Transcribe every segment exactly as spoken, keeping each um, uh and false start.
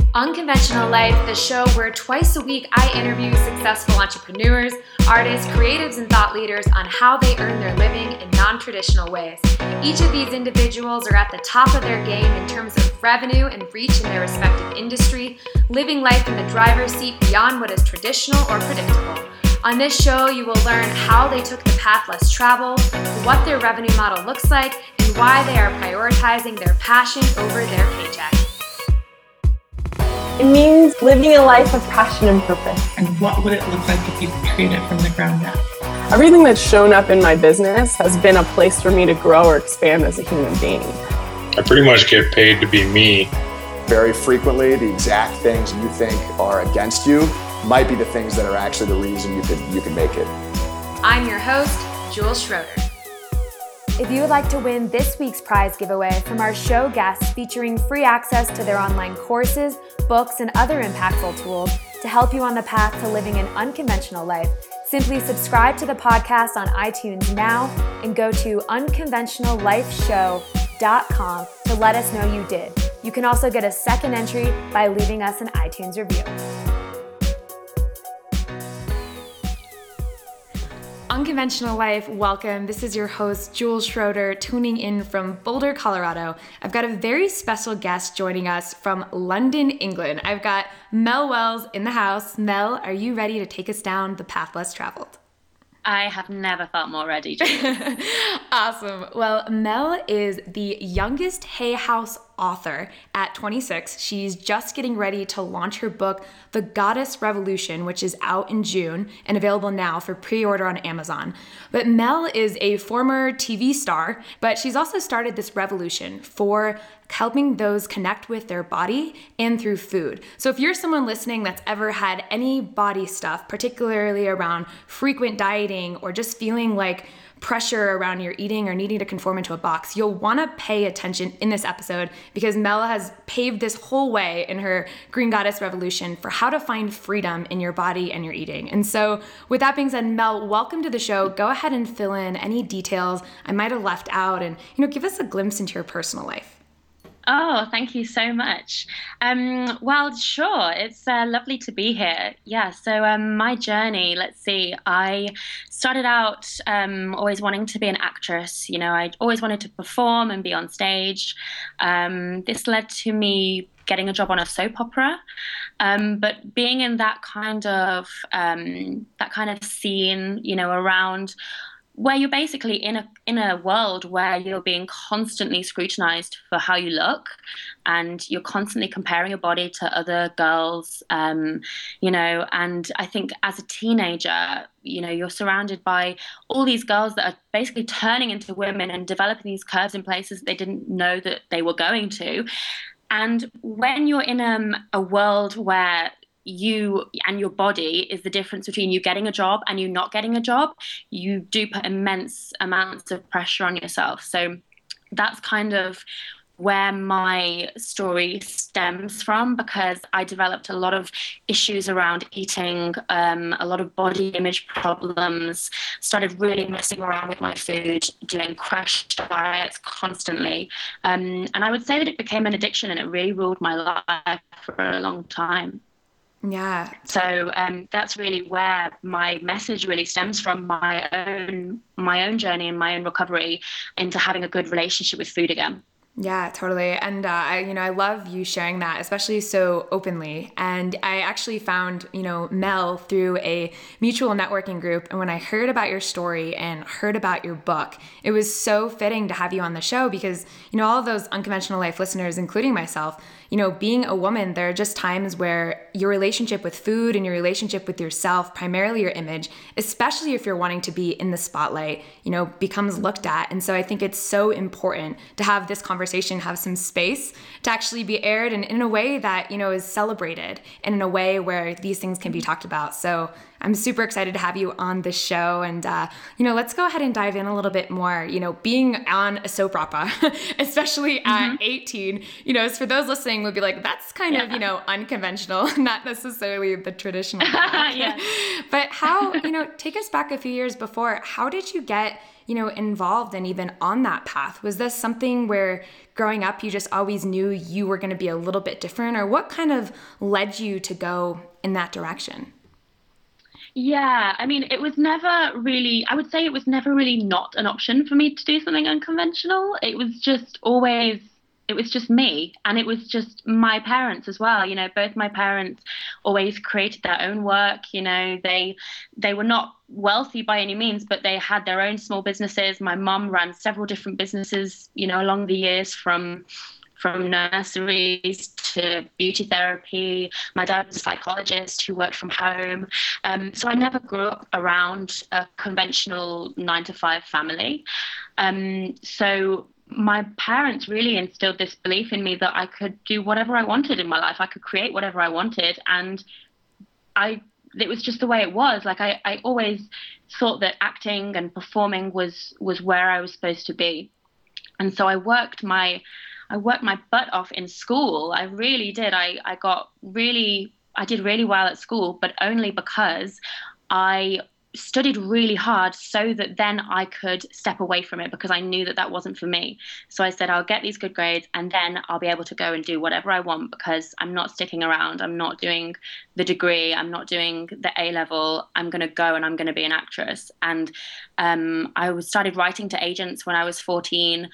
Unconventional Life, the show where twice a week I interview successful entrepreneurs, artists, creatives, and thought leaders on how they earn their living in non-traditional ways. Each of these individuals are at the top of their game in terms of revenue and reach in their respective industry, living life in the driver's seat beyond what is traditional or predictable. On this show, you will learn how they took the path less traveled, what their revenue model looks like, and why they are prioritizing their passion over their paycheck. It means living a life of passion and purpose. And what would it look like if you create it from the ground up? Everything that's shown up in my business has been a place for me to grow or expand as a human being. I pretty much get paid to be me. Very frequently, the exact things you think are against you might be the things that are actually the reason you could you can make it. I'm your host, Jules Schroeder. If you would like to win this week's prize giveaway from our show guests featuring free access to their online courses, books, and other impactful tools to help you on the path to living an unconventional life, simply subscribe to the podcast on iTunes now and go to unconventional life show dot com to let us know you did. You can also get a second entry by leaving us an iTunes review. Unconventional Life, welcome. This is your host, Jules Schroeder, tuning in from Boulder, Colorado. I've got a very special guest joining us from London, England. I've got Mel Wells in the house. Mel, are you ready to take us down the path less traveled? I have never felt more ready. Awesome. Well, Mel is the youngest Hay House author at twenty-six. She's just getting ready to launch her book, The Goddess Revolution, which is out in June and available now for pre-order on Amazon. But Mel is a former T V star, but she's also started this revolution for helping those connect with their body and through food. So if you're someone listening that's ever had any body stuff, particularly around frequent dieting or just feeling like pressure around your eating or needing to conform into a box, you'll want to pay attention in this episode because Mel has paved this whole way in her Green Goddess Revolution for how to find freedom in your body and your eating. And so with that being said, Mel, welcome to the show. Go ahead and fill in any details I might have left out and, you know, give us a glimpse into your personal life. Oh, thank you so much. Um, well, sure. It's uh, lovely to be here. Yeah. So um, my journey, let's see, I started out um, always wanting to be an actress. You know, I always wanted to perform and be on stage. Um, this led to me getting a job on a soap opera. Um, but being in that kind of um, that kind of scene, you know, around where you're basically in a in a world where you're being constantly scrutinized for how you look, and you're constantly comparing your body to other girls, um, you know. And I think as a teenager, you know, you're surrounded by all these girls that are basically turning into women and developing these curves in places that they didn't know that they were going to. And when you're in um, a world where you and your body is the difference between you getting a job and you not getting a job, you do put immense amounts of pressure on yourself. So that's kind of where my story stems from, because I developed a lot of issues around eating, um, a lot of body image problems, started really messing around with my food, doing crash diets constantly. Um, and I would say that it became an addiction and it really ruled my life for a long time. Yeah. So um, that's really where my message really stems from, my own my own journey and my own recovery into having a good relationship with food again. Yeah, totally. And, uh, I, you know, I love you sharing that, especially so openly. And I actually found, you know, Mel through a mutual networking group. And when I heard about your story and heard about your book, it was so fitting to have you on the show because, you know, all of those Unconventional Life listeners, including myself, you know, being a woman, there are just times where your relationship with food and your relationship with yourself, primarily your image, especially if you're wanting to be in the spotlight, you know, becomes looked at. And so I think it's so important to have this conversation, have some space to actually be aired and in a way that, you know, is celebrated and in a way where these things can be talked about. So I'm super excited to have you on the show. And, uh, you know, let's go ahead and dive in a little bit more. You know, being on a soap opera, especially at mm-hmm. eighteen, you know, for those listening would be like, that's kind yeah. of, you know, unconventional, not necessarily the traditional. yeah. But how, you know, take us back a few years before, how did you get you know, involved and even on that path? Was this something where growing up, you just always knew you were going to be a little bit different, or what kind of led you to go in that direction? Yeah, I mean, it was never really, I would say it was never really not an option for me to do something unconventional. It was just always, it was just me. And it was just my parents as well. You know, both my parents always created their own work. You know, they they were not wealthy by any means, but they had their own small businesses. My mum ran several different businesses, you know, along the years, from from nurseries to beauty therapy. My dad was a psychologist who worked from home. Um, so I never grew up around a conventional nine to five family. Um, so my parents really instilled this belief in me that I could do whatever I wanted in my life. I could create whatever I wanted. And I, it was just the way it was. Like I, I always thought that acting and performing was, was where I was supposed to be. And so I worked my I worked my butt off in school. I really did. I, I got really, I did really well at school, but only because I studied really hard so that then I could step away from it, because I knew that that wasn't for me. So I said, I'll get these good grades and then I'll be able to go and do whatever I want, because I'm not sticking around. I'm not doing the degree. I'm not doing the A level. I'm going to go and I'm going to be an actress. And um, I was started writing to agents when I was fourteen,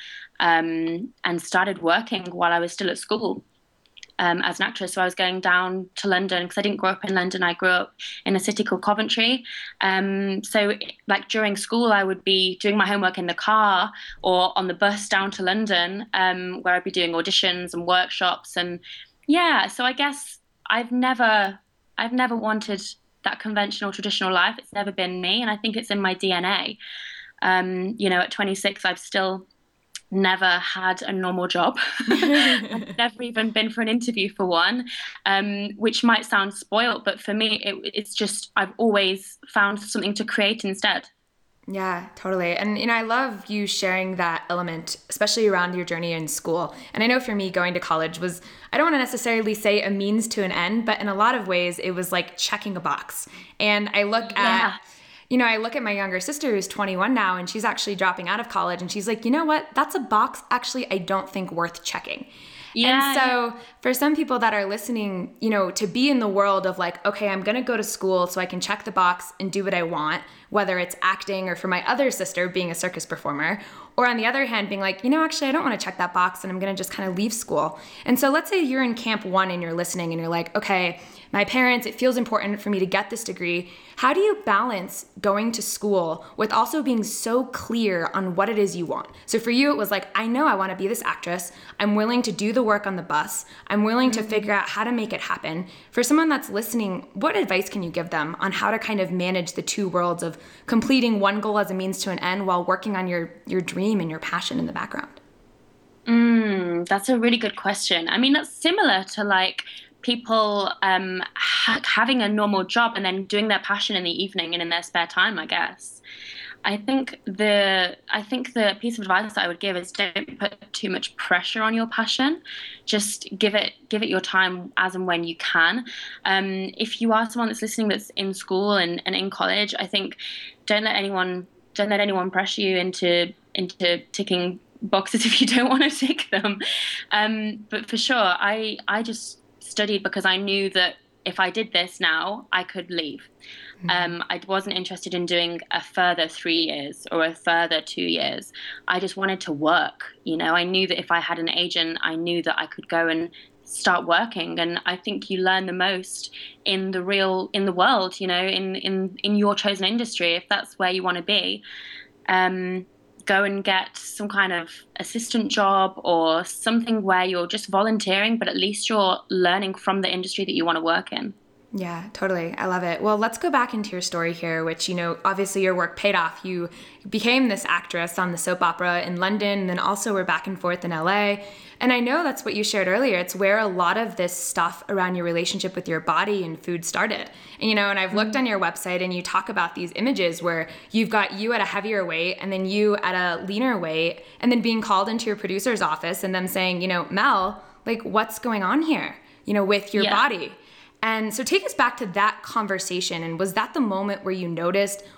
um, and started working while I was still at school. Um, as an actress. So I was going down to London, because I didn't grow up in London. I grew up in a city called Coventry. Um, so like during school, I would be doing my homework in the car or on the bus down to London, um, where I'd be doing auditions and workshops. And yeah, so I guess I've never, I've never wanted that conventional, traditional life. It's never been me. And I think it's in my D N A. Um, you know, at twenty-six, I've still never had a normal job. I've never even been for an interview for one, um, which might sound spoiled, but for me, it, it's just, I've always found something to create instead. Yeah, totally. And, you know, I love you sharing that element, especially around your journey in school. And I know for me, going to college was, I don't want to necessarily say a means to an end, but in a lot of ways, it was like checking a box. And I look Yeah. at You know, I look at my younger sister who's twenty-one now, and she's actually dropping out of college, and she's like, you know what? That's a box actually I don't think worth checking. Yeah, and so yeah. for some people that are listening, you know, to be in the world of like, okay, I'm going to go to school so I can check the box and do what I want, whether it's acting, or for my other sister being a circus performer, or on the other hand, being like, you know, actually, I don't want to check that box and I'm going to just kind of leave school. And so let's say you're in camp one and you're listening and you're like, okay, my parents, it feels important for me to get this degree. How do you balance going to school with also being so clear on what it is you want? So for you, it was like, I know I want to be this actress. I'm willing to do the work on the bus. I'm willing mm-hmm. to figure out how to make it happen. For someone that's listening, what advice can you give them on how to kind of manage the two worlds of completing one goal as a means to an end while working on your, your dream and your passion in the background? Mm, that's a really good question. I mean, that's similar to like people um, ha- having a normal job and then doing their passion in the evening and in their spare time, I guess. I think the I think the piece of advice that I would give is don't put too much pressure on your passion. Just give it give it your time as and when you can. Um, if you are someone that's listening that's in school and, and in college, I think don't let anyone don't let anyone pressure you into into ticking boxes if you don't want to tick them. Um, but for sure, I I just studied because I knew that if I did this now, I could leave. Mm-hmm. Um, I wasn't interested in doing a further three years or a further two years. I just wanted to work. You know, I knew that if I had an agent, I knew that I could go and start working. And I think you learn the most in the real, in the world, you know, in, in, in your chosen industry, if that's where you want to be. Um, go and get some kind of assistant job or something where you're just volunteering, but at least you're learning from the industry that you want to work in. Yeah, totally. I love it. Well, let's go back into your story here, which, you know, obviously your work paid off. You became this actress on the soap opera in London, and then also were back and forth in L A. And I know that's what you shared earlier. It's where a lot of this stuff around your relationship with your body and food started. And, you know, and I've looked mm-hmm. on your website and you talk about these images where you've got you at a heavier weight and then you at a leaner weight, and then being called into your producer's office and them saying, you know, Mel, like, what's going on here, you know, with your yeah. body? And so take us back to that conversation. And was that the moment where you noticed,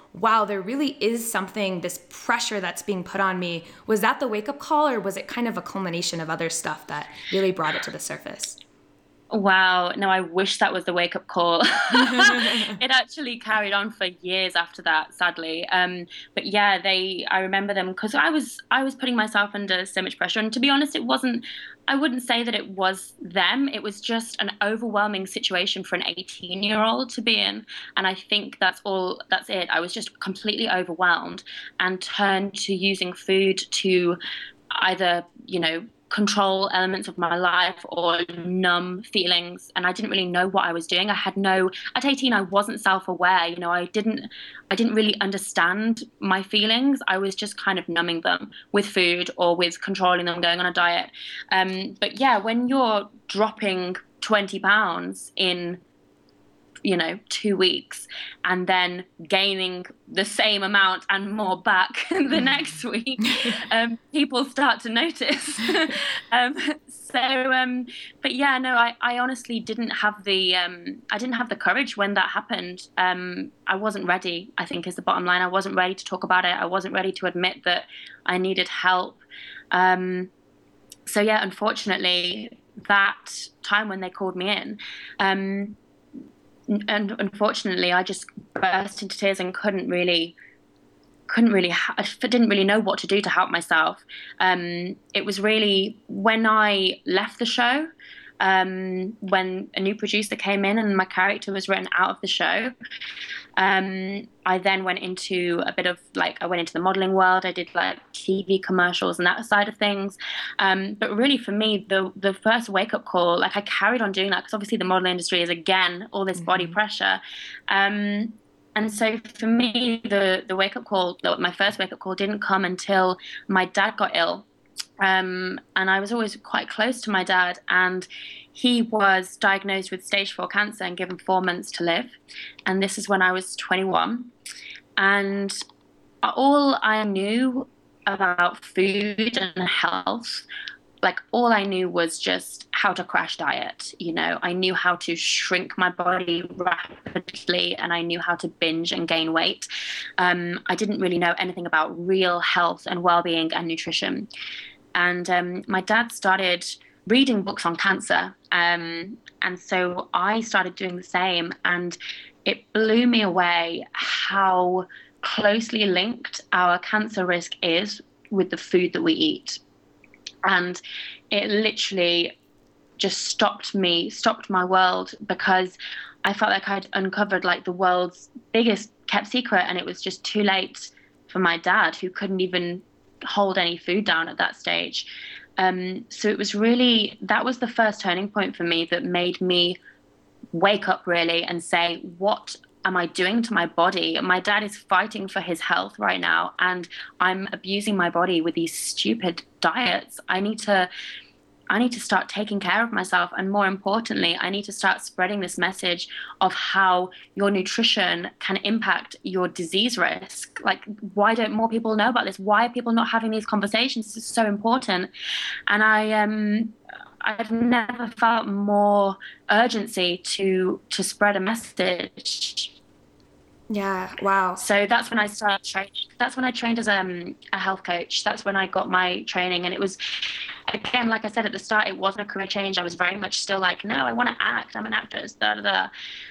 wow, there really is something, this pressure that's being put on me. Was that the wake-up call, or was it kind of a culmination of other stuff that really brought it to the surface? Wow. No, I wish that was the wake-up call. It actually carried on for years after that, sadly. Um, but yeah, they, I remember them because I was, I was putting myself under so much pressure. And to be honest, it wasn't, I wouldn't say that it was them. It was just an overwhelming situation for an eighteen year old to be in. And I think that's all, that's it. I was just completely overwhelmed and turned to using food to either, you know, control elements of my life or numb feelings, and I didn't really know what I was doing. I had no, at eighteen I wasn't self-aware, you know, I didn't I didn't really understand my feelings. I was just kind of numbing them with food or with controlling them, going on a diet. Um, but yeah, when you're dropping twenty pounds in, you know, two weeks and then gaining the same amount and more back the next week, um, people start to notice. um, so, um, but yeah, no, I, I honestly didn't have the, um, I didn't have the courage when that happened. Um, I wasn't ready, I think is the bottom line. I wasn't ready to talk about it. I wasn't ready to admit that I needed help. Um, so yeah, unfortunately, that time when they called me in, um, and unfortunately, I just burst into tears and couldn't really, couldn't really, ha- I didn't really know what to do to help myself. Um, it was really when I left the show, um, when a new producer came in and my character was written out of the show. Um, I then went into a bit of like, I went into the modeling world. I did like T V commercials and that side of things. Um, but really for me, the the first wake up call, like I carried on doing that because obviously the modeling industry is again, all this mm-hmm. body pressure. Um, and so for me, the, the wake up call, my first wake up call didn't come until my dad got ill. Um, and I was always quite close to my dad, and he was diagnosed with stage four cancer and given four months to live. And this is when I was twenty-one. And all I knew about food and health, like all I knew was just how to crash diet. You know, I knew how to shrink my body rapidly, and I knew how to binge and gain weight. Um, I didn't really know anything about real health and well-being and nutrition. And um, my dad started reading books on cancer. Um, and so I started doing the same. And it blew me away how closely linked our cancer risk is with the food that we eat. And it literally just stopped me, stopped my world, because I felt like I'd uncovered like the world's biggest kept secret. And it was just too late for my dad, who couldn't even hold any food down at that stage. Um, so it was really, that was the first turning point for me that made me wake up really and say, what am I doing to my body? My dad is fighting for his health right now, and I'm abusing my body with these stupid diets. I need to I need to start taking care of myself. And more importantly, I need to start spreading this message of how your nutrition can impact your disease risk. Like, why don't more people know about this? Why are people not having these conversations? This is so important. And I, um, I've never felt more urgency to, to spread a message. Yeah. Wow. So that's when I started training. That's when I trained as um, a health coach. That's when I got my training. And it was, again, like I said at the start, it wasn't a career change. I was very much still like, no, I want to act. I'm an actress, da, da, da.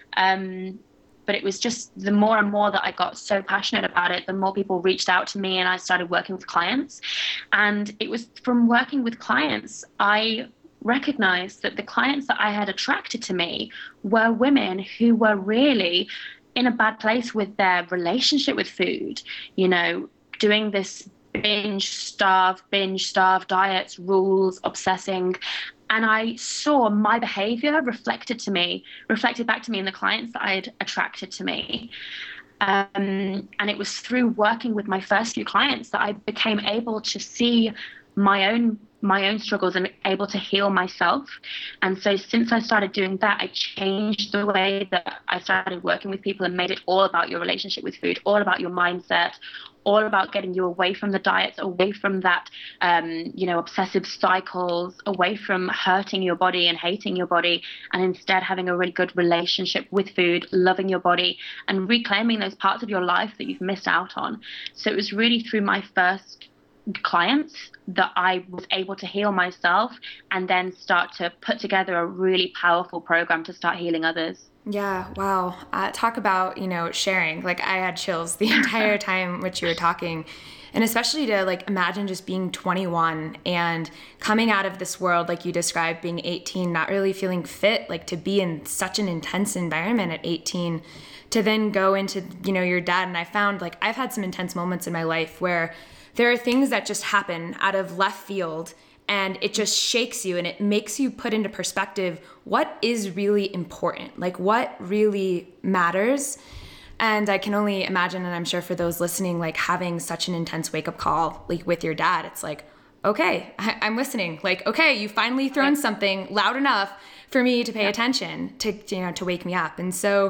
Um, but it was just the more and more that I got so passionate about it, the more people reached out to me, and I started working with clients. And it was from working with clients, I recognized that the clients that I had attracted to me were women who were really in a bad place with their relationship with food, you know, doing this binge starve, binge starve diets, rules, obsessing. And I saw my behavior reflected to me, reflected back to me in the clients that I had attracted to me. Um, and it was through working with my first few clients that I became able to see my own my own struggles and able to heal myself. And so since I started doing that, I changed the way that I started working with people and made it all about your relationship with food, all about your mindset, all about getting you away from the diets, away from that, um, you know, obsessive cycles, away from hurting your body and hating your body, and instead having a really good relationship with food, loving your body, and reclaiming those parts of your life that you've missed out on. So it was really through my first clients that I was able to heal myself and then start to put together a really powerful program to start healing others. Yeah, wow. Uh, talk about, you know, sharing. Like, I had chills the entire time which you were talking. And especially to like imagine just being twenty-one and coming out of this world, like you described, being eighteen, not really feeling fit, like to be in such an intense environment at eighteen, to then go into, you know, your dad. And I found like I've had some intense moments in my life where there are things that just happen out of left field, and it just shakes you and it makes you put into perspective what is really important, like what really matters. And I can only imagine, and I'm sure for those listening, like having such an intense wake-up call like with your dad, it's like, okay, I- I'm listening. Like, okay, you finally thrown something loud enough for me to pay yeah. attention, to, you know, to wake me up. And so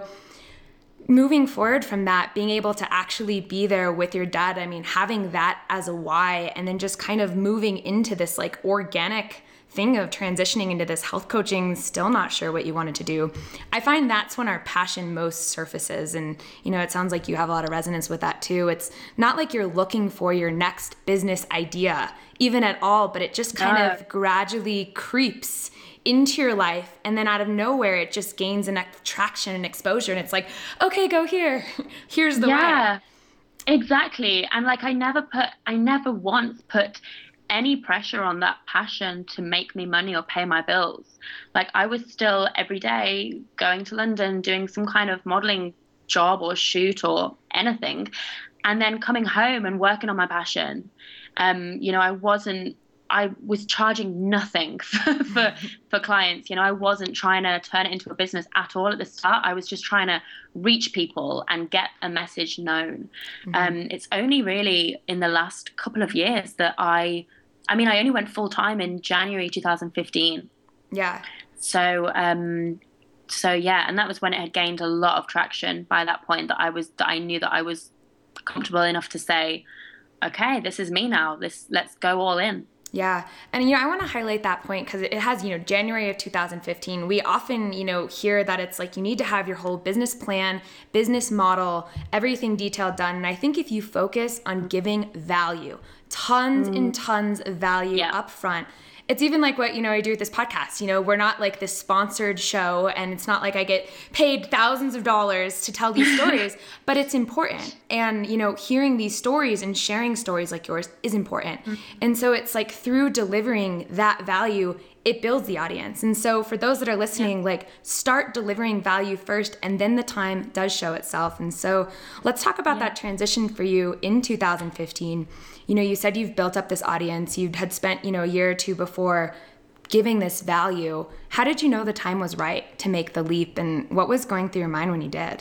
moving forward from that, being able to actually be there with your dad, I mean, having that as a why, and then just kind of moving into this like organic thing of transitioning into this health coaching, still not sure what you wanted to do. I find that's when our passion most surfaces. And, you know, it sounds like you have a lot of resonance with that too. It's not like you're looking for your next business idea, even at all, but it just kind uh, of gradually creeps into your life, and then out of nowhere it just gains an traction and exposure, and it's like, okay, go here. Here's the yeah, way. Exactly. And like I never put I never once put any pressure on that passion to make me money or pay my bills. Like I was still every day going to London, doing some kind of modeling job or shoot or anything, and then coming home and working on my passion. Um, you know, I wasn't I was charging nothing for, for for clients. You know, I wasn't trying to turn it into a business at all at the start. I was just trying to reach people and get a message known. Mm-hmm. Um, it's only really in the last couple of years that I, I mean, I only went full time in January two thousand fifteen. Yeah. So, um, so yeah, and that was when it had gained a lot of traction. By that point, that I was, that I knew that I was comfortable enough to say, okay, this is me now. This, let's go all in. Yeah. And, you know, I want to highlight that point because it has, you know, January of two thousand fifteen. We often, you know, hear that it's like you need to have your whole business plan, business model, everything detailed done. And I think if you focus on giving value, tons mm. and tons of value yeah. up front, it's even like what, you know, I do with this podcast. You know, we're not like this sponsored show, and it's not like I get paid thousands of dollars to tell these stories, but it's important. And, you know, hearing these stories and sharing stories like yours is important. Mm-hmm. And so it's like through delivering that value, it builds the audience. And so for those that are listening, yeah. like start delivering value first, and then the time does show itself. And so let's talk about yeah. that transition for you in two thousand fifteen. You know, you said you've built up this audience. You had spent, you know, a year or two before giving this value. How did you know the time was right to make the leap, and what was going through your mind when you did?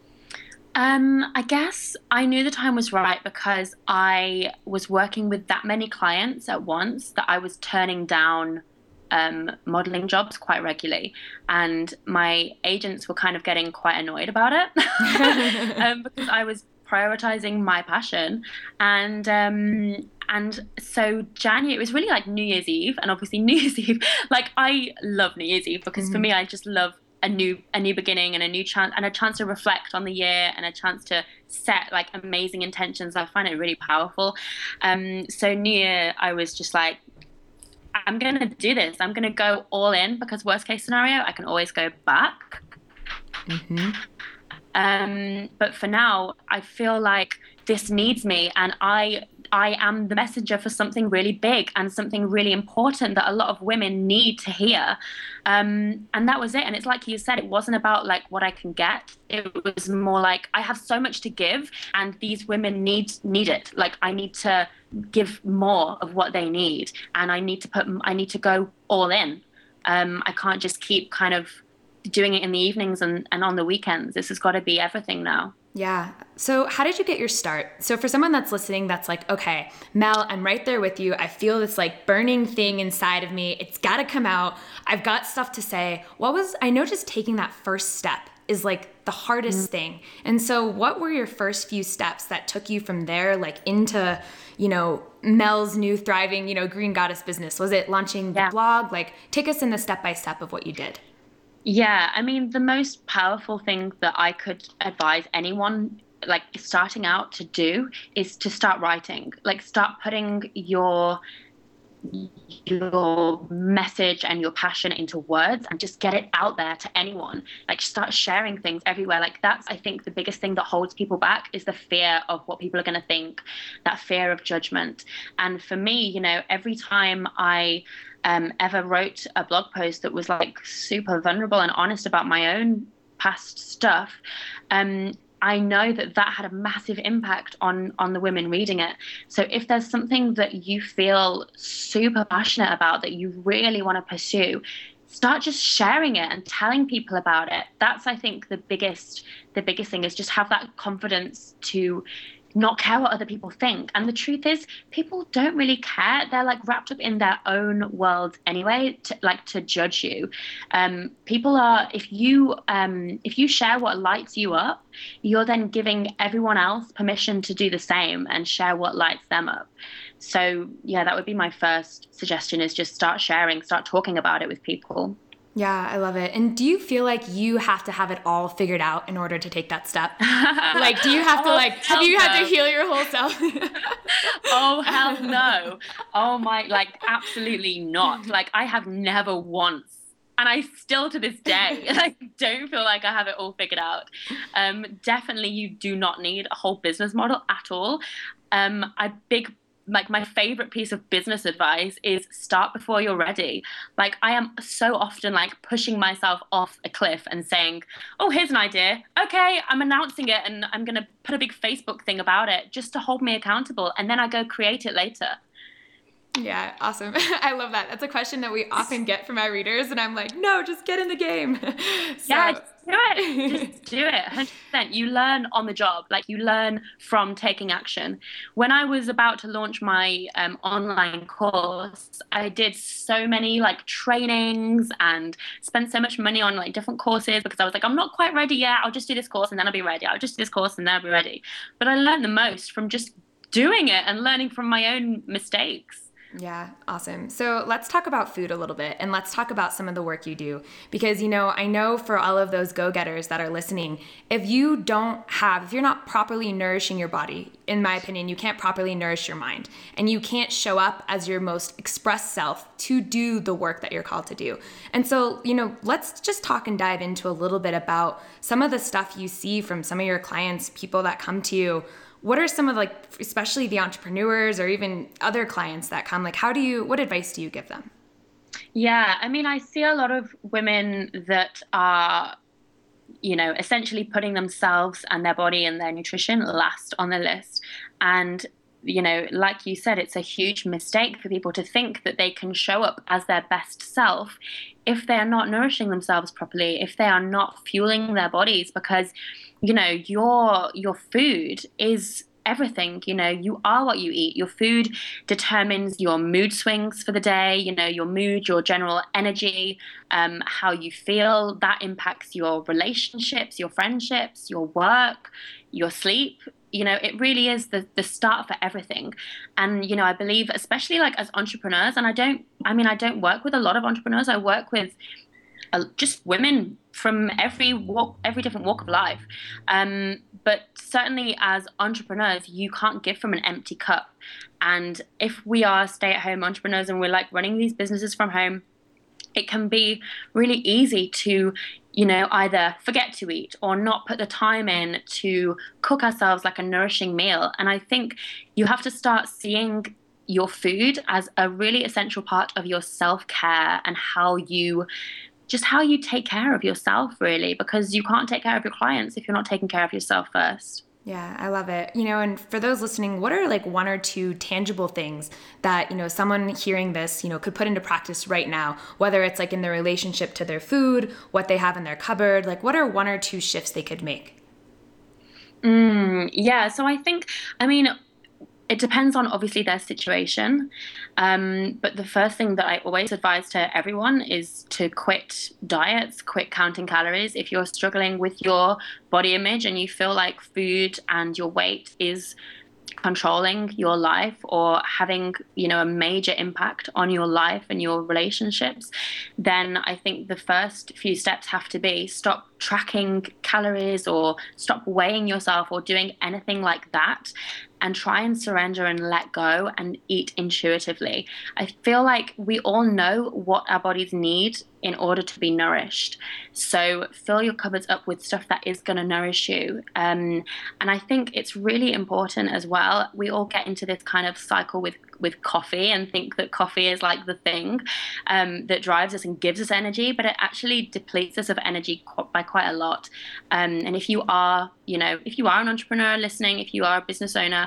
Um, I guess I knew the time was right because I was working with that many clients at once that I was turning down um, modeling jobs quite regularly, and my agents were kind of getting quite annoyed about it um, because I was prioritizing my passion. And um and so January, it was really like New Year's Eve, and obviously New Year's Eve, like I love New Year's Eve because mm-hmm. for me, I just love a new a new beginning and a new chance and a chance to reflect on the year and a chance to set like amazing intentions. I find it really powerful. Um so New Year, I was just like, I'm gonna do this. I'm gonna go all in, because worst case scenario, I can always go back. Mm-hmm. Um, but for now, I feel like this needs me, and I I am the messenger for something really big and something really important that a lot of women need to hear. Um, and that was it. And it's like you said, it wasn't about like what I can get. It was more like I have so much to give, and these women need need it. Like I need to give more of what they need, and I need to put I need to go all in. Um, I can't just keep kind of doing it in the evenings and, and on the weekends. This has got to be everything now. Yeah. So how did you get your start? So for someone that's listening, that's like, okay, Mel, I'm right there with you. I feel this like burning thing inside of me. It's got to come out. I've got stuff to say. What was, I know just taking that first step is like the hardest mm-hmm. thing. And so what were your first few steps that took you from there, like into, you know, Mel's new thriving, you know, Green Goddess business? Was it launching the yeah. blog? Like take us in the step-by-step of what you did. Yeah, I mean, the most powerful thing that I could advise anyone like starting out to do is to start writing, like start putting your your message and your passion into words and just get it out there to anyone. Like start sharing things everywhere. Like that's, I think, the biggest thing that holds people back is the fear of what people are going to think, that fear of judgment. And for me, you know, every time I um, ever wrote a blog post that was like super vulnerable and honest about my own past stuff, um, I know that that had a massive impact on, on the women reading it. So if there's something that you feel super passionate about that you really want to pursue, start just sharing it and telling people about it. That's, I think, the biggest, the biggest thing is just have that confidence to not care what other people think. And the truth is, people don't really care. They're like wrapped up in their own world anyway, to, like to judge you. Um, people are, if you um, if you share what lights you up, you're then giving everyone else permission to do the same and share what lights them up. So yeah, that would be my first suggestion, is just start sharing, start talking about it with people. Yeah, I love it. And do you feel like you have to have it all figured out in order to take that step? Like, do you have to, like, have you had to heal your whole self? Oh, hell no. Oh my, like, absolutely not. Like, I have never once, and I still to this day, like, don't feel like I have it all figured out. Um, definitely you do not need a whole business model at all. Um, I big Like my favorite piece of business advice is start before you're ready. Like I am so often like pushing myself off a cliff and saying, oh, here's an idea. Okay, I'm announcing it and I'm going to put a big Facebook thing about it just to hold me accountable. And then I go create it later. Yeah, awesome. I love that. That's a question that we often get from our readers. And I'm like, no, just get in the game. So. Yeah, just do it. Just do it. one hundred percent. You learn on the job. Like you learn from taking action. When I was about to launch my um, online course, I did so many like trainings and spent so much money on like different courses because I was like, I'm not quite ready yet. I'll just do this course and then I'll be ready. I'll just do this course and then I'll be ready. But I learned the most from just doing it and learning from my own mistakes. Yeah, awesome. So let's talk about food a little bit, and let's talk about some of the work you do, because, you know, I know for all of those go-getters that are listening, if you don't have, if you're not properly nourishing your body, in my opinion, you can't properly nourish your mind, and you can't show up as your most expressed self to do the work that you're called to do. And so, you know, let's just talk and dive into a little bit about some of the stuff you see from some of your clients, people that come to you. What are some of like, especially the entrepreneurs or even other clients that come, like, how do you, what advice do you give them? Yeah, I mean, I see a lot of women that are, you know, essentially putting themselves and their body and their nutrition last on the list. And, you know, like you said, it's a huge mistake for people to think that they can show up as their best self if they are not nourishing themselves properly, if they are not fueling their bodies, because you know, your your food is everything. You know, you are what you eat. Your food determines your mood swings for the day, you know, your mood, your general energy, um, how you feel. That impacts your relationships, your friendships, your work, your sleep. You know, it really is the, the start for everything. And, you know, I believe, especially like as entrepreneurs, and I don't, I mean, I don't work with a lot of entrepreneurs. I work with uh, just women from every walk, every different walk of life. Um, but certainly as entrepreneurs, you can't give from an empty cup. And if we are stay-at-home entrepreneurs and we're like running these businesses from home, it can be really easy to, you know, either forget to eat or not put the time in to cook ourselves like a nourishing meal. And I think you have to start seeing your food as a really essential part of your self-care and how you just how you take care of yourself, really, because you can't take care of your clients if you're not taking care of yourself first. Yeah, I love it. You know, and for those listening, what are like one or two tangible things that, you know, someone hearing this, you know, could put into practice right now, whether it's like in their relationship to their food, what they have in their cupboard, like what are one or two shifts they could make? Mm, yeah. So I think, I mean, it depends on obviously their situation. Um, but the first thing that I always advise to everyone is to quit diets, quit counting calories. If you're struggling with your body image and you feel like food and your weight is controlling your life or having, you know, a major impact on your life and your relationships, then I think the first few steps have to be stop tracking calories or stop weighing yourself or doing anything like that, and try and surrender and let go and eat intuitively. I feel like we all know what our bodies need in order to be nourished. So fill your cupboards up with stuff that is going to nourish you. Um, and I think it's really important as well. We all get into this kind of cycle with with coffee and think that coffee is like the thing um, that drives us and gives us energy, but it actually depletes us of energy qu- by quite a lot. Um, and if you are, you know, if you are an entrepreneur listening, if you are a business owner,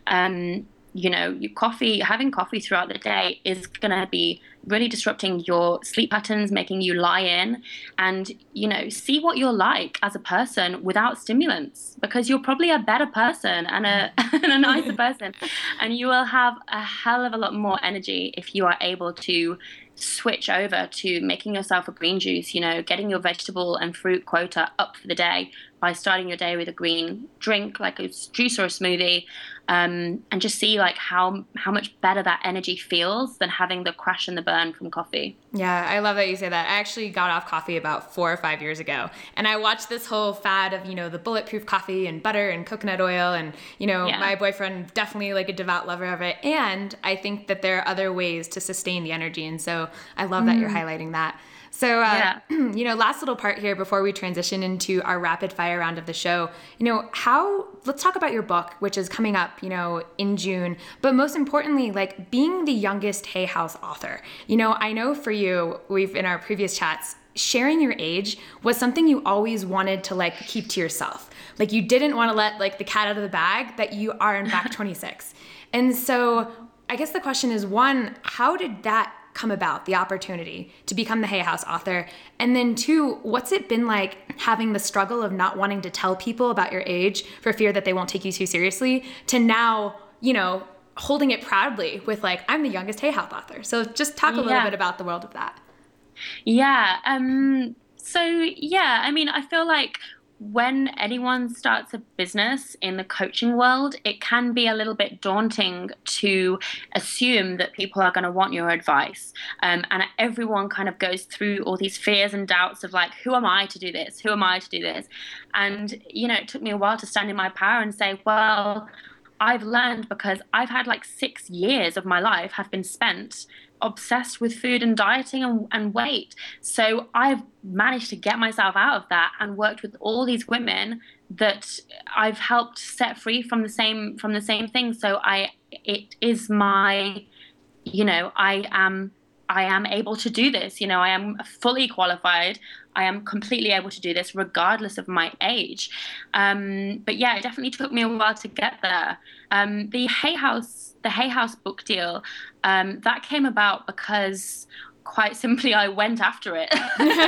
um, you know, your coffee, having coffee throughout the day is going to be really disrupting your sleep patterns, making you lie in, and, you know, see what you're like as a person without stimulants, because you're probably a better person and a, and a nicer person. And you will have a hell of a lot more energy if you are able to switch over to making yourself a green juice, you know, getting your vegetable and fruit quota up for the day by starting your day with a green drink, like a juice or a smoothie, um, and just see like how how much better that energy feels than having the crash and the burn from coffee. Yeah, I love that you say that. I actually got off coffee about four or five years ago, and I watched this whole fad of, you know, the bulletproof coffee and butter and coconut oil, and, you know, Yeah. my boyfriend definitely like a devout lover of it. And I think that there are other ways to sustain the energy, and so I love that you're highlighting that. So, uh, Yeah. you know, last little part here before we transition into our rapid fire round of the show, you know, how, let's talk about your book, which is coming up, you know, in June, but most importantly, like being the youngest Hay House author. You know, I know for you, we've in our previous chats, sharing your age was something you always wanted to like keep to yourself. Like you didn't want to let like the cat out of the bag that you are in fact twenty-six. And so I guess the question is, one, how did that come about, the opportunity to become the Hay House author? And then two, what's it been like having the struggle of not wanting to tell people about your age for fear that they won't take you too seriously, to now, you know, holding it proudly with like, I'm the youngest Hay House author. So just talk a little Yeah. bit about the world of that. Yeah. Um, so, yeah, I mean, I feel like when anyone starts a business in the coaching world, it can be a little bit daunting to assume that people are going to want your advice. Um, and everyone kind of goes through all these fears and doubts of like, who am I to do this? Who am I to do this? And, you know, it took me a while to stand in my power and say, well, I've learned because I've had like six years of my life have been spent obsessed with food and dieting and, and weight. So I've managed to get myself out of that and worked with all these women that I've helped set free from the same from the same thing. So I it is my, you know, I am I am able to do this. You know, I am fully qualified. I am completely able to do this regardless of my age. Um, but yeah, it definitely took me a while to get there. Um, the Hay House, the Hay House book deal, um, that came about because quite simply I went after it.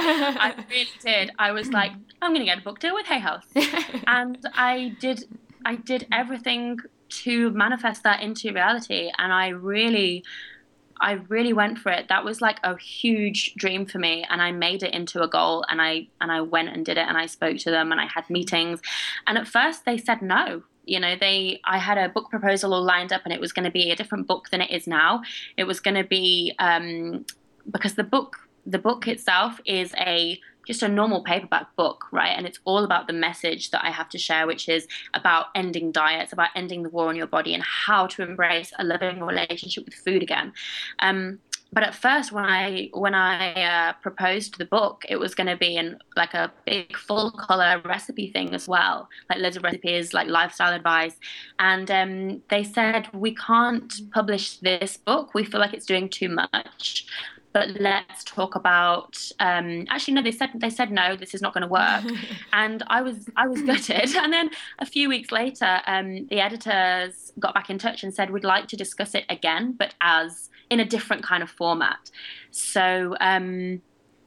I really did. I was like, I'm going to get a book deal with Hay House. And I did, I did everything to manifest that into reality. And I really... I really went for it. That was like a huge dream for me, and I made it into a goal, and I and I went and did it, and I spoke to them and I had meetings. And at first they said no. You know, they I had a book proposal all lined up, and it was going to be a different book than it is now. It was going to be um, because the book the book itself is a just a normal paperback book, right? And it's all about the message that I have to share, which is about ending diets, about ending the war on your body, and how to embrace a loving relationship with food again. Um, but at first, when I when I uh, proposed the book, it was going to be in like a big full color recipe thing as well, like loads of recipes, like lifestyle advice. And um, they said, we can't publish this book. We feel like it's doing too much. But let's talk about. Um, actually, no. They said they said no. This is not going to work, and I was I was gutted. And then a few weeks later, um, the editors got back in touch and said we'd like to discuss it again, but as in a different kind of format. So um,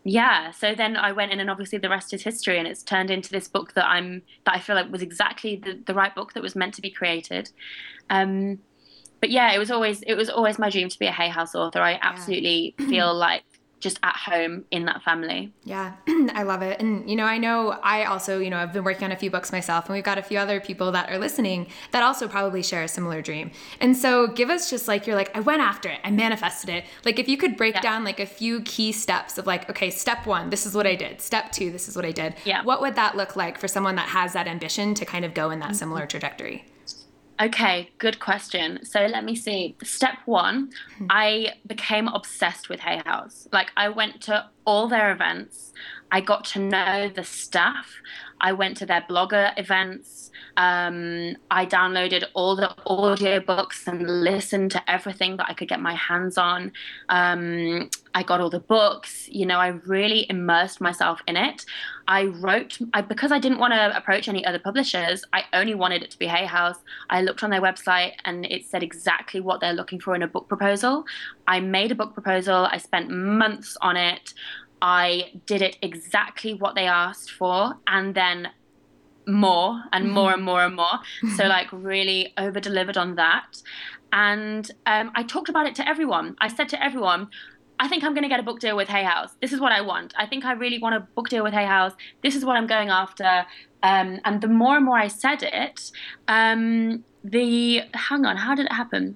yeah, so then I went in, and obviously the rest is history, and it's turned into this book that I'm that I feel like was exactly the, the right book that was meant to be created. Um, but yeah, it was always it was always my dream to be a Hay House author. I absolutely yeah. feel like just at home in that family. Yeah, I love it. And, you know, I know I also, you know, I've been working on a few books myself, and we've got a few other people that are listening that also probably share a similar dream. And so give us just like, you're like, I went after it, I manifested it. Like if you could break yeah. down like a few key steps of like, okay, step one, this is what I did. Step two, this is what I did. Yeah. What would that look like for someone that has that ambition to kind of go in that similar trajectory? Okay, good question. So let me see. Step one, mm-hmm. I became obsessed with Hay House. Like I went to all their events. I got to know the staff. I went to their blogger events. Um, I downloaded all the audiobooks and listened to everything that I could get my hands on. Um, I got all the books. You know, I really immersed myself in it. I wrote, I, because I didn't want to approach any other publishers, I only wanted it to be Hay House. I looked on their website and it said exactly what they're looking for in a book proposal. I made a book proposal. I spent months on it. I did it exactly what they asked for, and then more and more and more and more. So like really over delivered on that. And um, I talked about it to everyone. I said to everyone, I think I'm going to get a book deal with Hay House. This is what I want. I think I really want a book deal with Hay House. This is what I'm going after. Um, and the more and more I said it, um, the, hang on, how did it happen?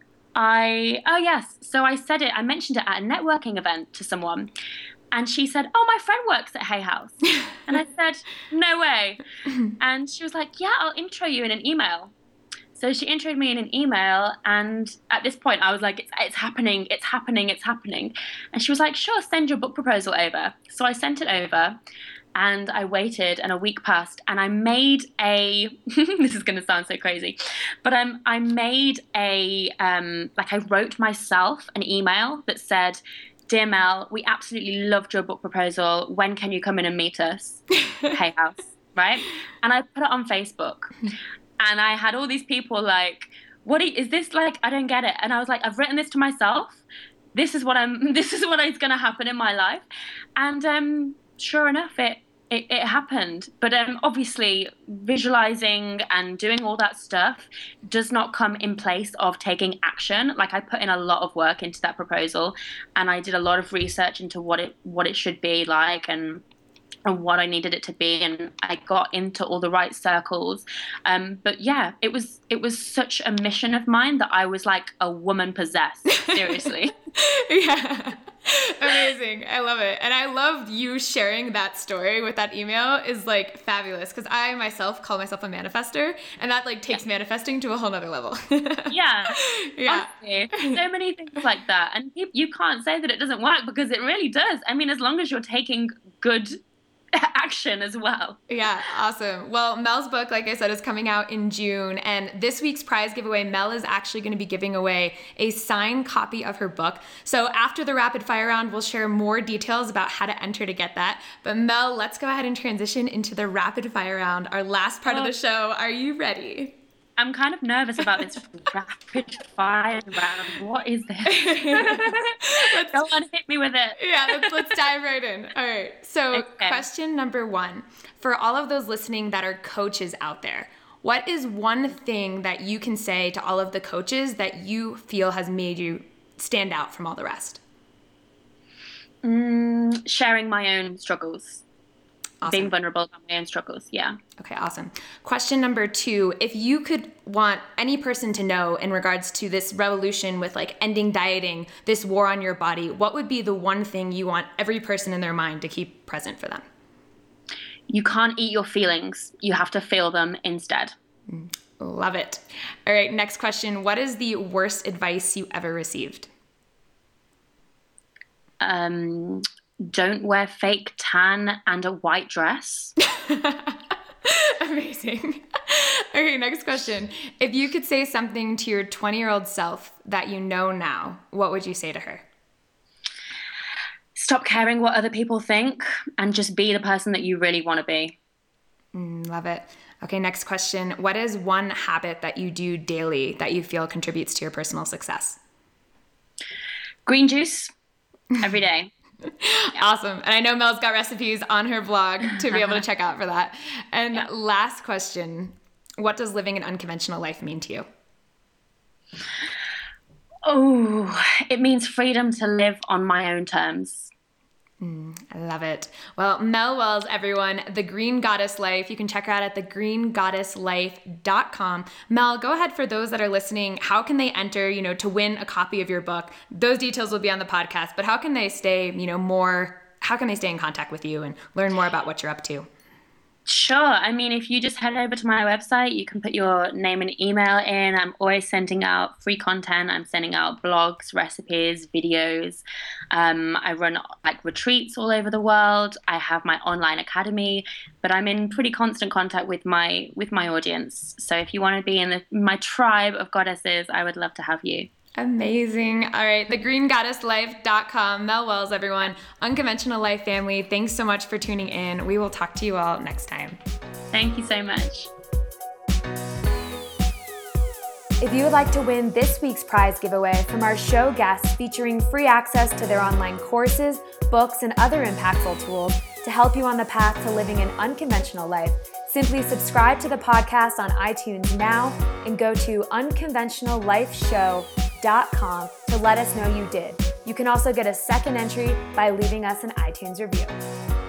I, oh yes. So I said it, I mentioned it at a networking event to someone. And she said, oh, my friend works at Hay House. And I said, no way. And she was like, yeah, I'll intro you in an email. So she introed me in an email. And at this point, I was like, it's, it's happening, it's happening, it's happening. And she was like, sure, send your book proposal over. So I sent it over. And I waited, and a week passed, and I made a, this is going to sound so crazy, but um, I made a, um, like I wrote myself an email that said, Dear Mel, we absolutely loved your book proposal. When can you come in and meet us? Hay House, right? And I put it on Facebook. And I had all these people like, what is this like? I don't get it. And I was like, I've written this to myself. This is what I'm, this is what is going to happen in my life. And um, sure enough, it, It, it happened. But um, obviously visualizing and doing all that stuff does not come in place of taking action. Like I put in a lot of work into that proposal, and I did a lot of research into what it what it should be like and and what I needed it to be, and I got into all the right circles. Um, but yeah, it was it was such a mission of mine that I was like a woman possessed. Seriously. Yeah. Amazing. I love it. And I loved you sharing that story with that email is like fabulous, because I myself call myself a manifester, and that like takes yeah. manifesting to a whole nother level. yeah. Yeah. Honestly, so many things like that. And you, you can't say that it doesn't work, because it really does. I mean, as long as you're taking good action as well. Yeah, awesome. Well, Mel's book, like I said, is coming out in June, and this week's prize giveaway, Mel is actually going to be giving away a signed copy of her book. So after the rapid fire round, we'll share more details about how to enter to get that. But Mel, let's go ahead and transition into the rapid fire round, our last part oh. of the show. Are you ready? I'm kind of nervous about this rapid fire round. What is this? Let's, Go on, hit me with it. Yeah, let's, let's dive right in. All right. So okay. Question number one, for all of those listening that are coaches out there, what is one thing that you can say to all of the coaches that you feel has made you stand out from all the rest? Mm, sharing my own struggles. Awesome. Being vulnerable about my own struggles, yeah. Okay, awesome. Question number two, if you could want any person to know in regards to this revolution with like ending dieting, this war on your body, what would be the one thing you want every person in their mind to keep present for them? You can't eat your feelings. You have to feel them instead. Mm, love it. All right, next question. What is the worst advice you ever received? Um... Don't wear fake tan and a white dress. Amazing. Okay, next question. If you could say something to your twenty-year-old self that you know now, what would you say to her? Stop caring what other people think and just be the person that you really want to be. Mm, love it. Okay, next question. What is one habit that you do daily that you feel contributes to your personal success? Green juice every day. Awesome. And I know Mel's got recipes on her blog to be able to check out for that. And yeah. Last question, what does living an unconventional life mean to you? Oh, it means freedom to live on my own terms. Mm, I love it. Well, Mel Wells, everyone, The Green Goddess Life. You can check her out at the green goddess life dot com. Mel, go ahead for those that are listening. How can they enter, you know, to win a copy of your book? Those details will be on the podcast, but how can they stay, you know, more, how can they stay in contact with you and learn more about what you're up to? Sure. I mean, if you just head over to my website, you can put your name and email in. I'm always sending out free content. I'm sending out blogs, recipes, videos. Um, I run like retreats all over the world. I have my online academy, but I'm in pretty constant contact with my with my audience. So if you want to be in the, my tribe of goddesses, I would love to have you. Amazing. All right. the green goddess life dot com. Mel Wells, everyone. Unconventional Life family, thanks so much for tuning in. We will talk to you all next time. Thank you so much. If you would like to win this week's prize giveaway from our show guests featuring free access to their online courses, books, and other impactful tools to help you on the path to living an unconventional life, simply subscribe to the podcast on iTunes now and go to unconventional life show dot com to let us know you did. You can also get a second entry by leaving us an iTunes review.